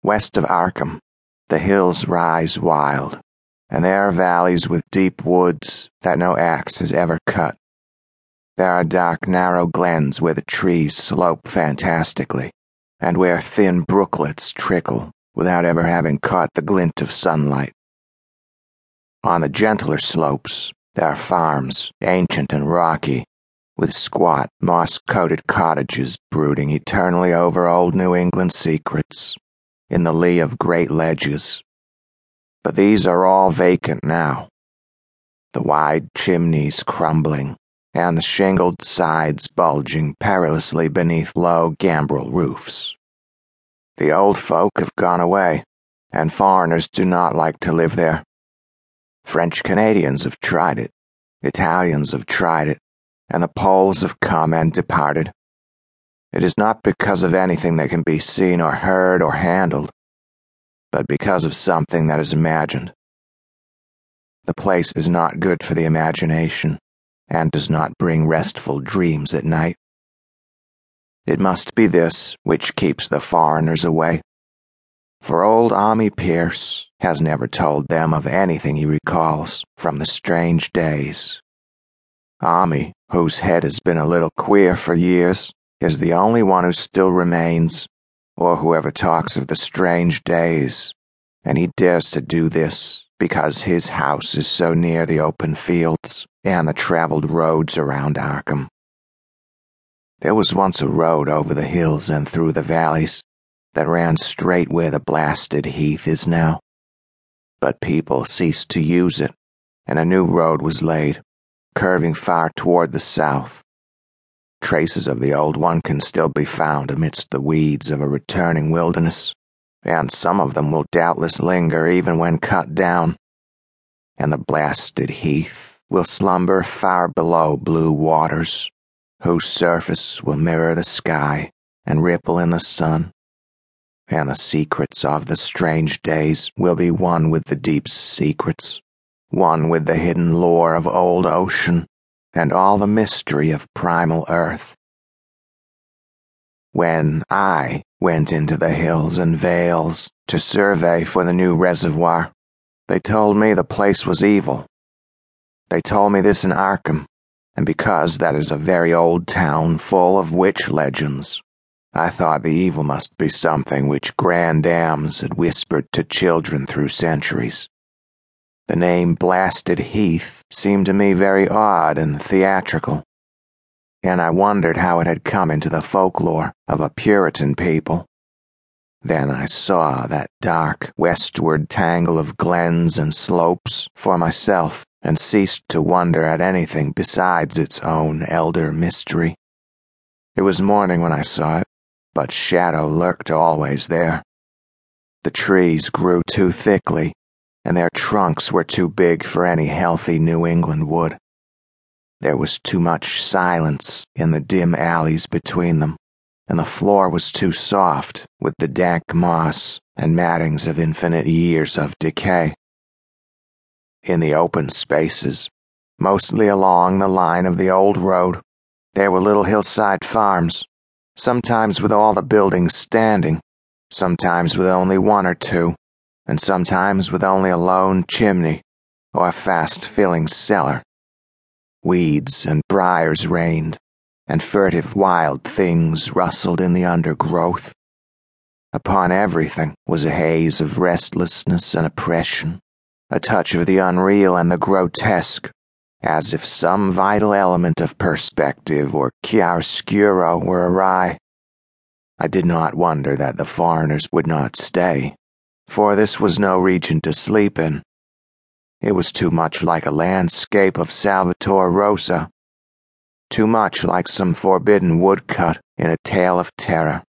West of Arkham, the hills rise wild, and there are valleys with deep woods that no axe has ever cut. There are dark, narrow glens where the trees slope fantastically, and where thin brooklets trickle without ever having caught the glint of sunlight. On the gentler slopes, there are farms, ancient and rocky, with squat, moss-coated cottages brooding eternally over old New England secrets, in the lee of great ledges. But these are all vacant now, the wide chimneys crumbling, and the shingled sides bulging perilously beneath low gambrel roofs. The old folk have gone away, and foreigners do not like to live there. French Canadians have tried it, Italians have tried it, and the Poles have come and departed. It is not because of anything that can be seen or heard or handled, but because of something that is imagined. The place is not good for the imagination, and does not bring restful dreams at night. It must be this which keeps the foreigners away, for old Ammi Pierce has never told them of anything he recalls from the strange days. Ammi, whose head has been a little queer for years, is the only one who still remains, or whoever talks of the strange days, and he dares to do this because his house is so near the open fields and the traveled roads around Arkham. There was once a road over the hills and through the valleys that ran straight where the blasted heath is now, but people ceased to use it, and a new road was laid, curving far toward the south. Traces of the old one can still be found amidst the weeds of a returning wilderness, and some of them will doubtless linger even when cut down, and the blasted heath will slumber far below blue waters, whose surface will mirror the sky and ripple in the sun, and the secrets of the strange days will be one with the deep's secrets, one with the hidden lore of old ocean, and all the mystery of primal earth. When I went into the hills and vales to survey for the new reservoir, they told me the place was evil. They told me this in Arkham, and because that is a very old town full of witch legends, I thought the evil must be something which grandams had whispered to children through centuries. The name Blasted Heath seemed to me very odd and theatrical, and I wondered how it had come into the folklore of a Puritan people. Then I saw that dark westward tangle of glens and slopes for myself, and ceased to wonder at anything besides its own elder mystery. It was morning when I saw it, but shadow lurked always there. The trees grew too thickly, and their trunks were too big for any healthy New England wood. There was too much silence in the dim alleys between them, and the floor was too soft with the dank moss and mattings of infinite years of decay. In the open spaces, mostly along the line of the old road, there were little hillside farms, sometimes with all the buildings standing, sometimes with only one or two, and sometimes with only a lone chimney or a fast-filling cellar. Weeds and briars reigned, and furtive wild things rustled in the undergrowth. Upon everything was a haze of restlessness and oppression, a touch of the unreal and the grotesque, as if some vital element of perspective or chiaroscuro were awry. I did not wonder that the foreigners would not stay, for this was no region to sleep in. It was too much like a landscape of Salvator Rosa, too much like some forbidden woodcut in a tale of terror.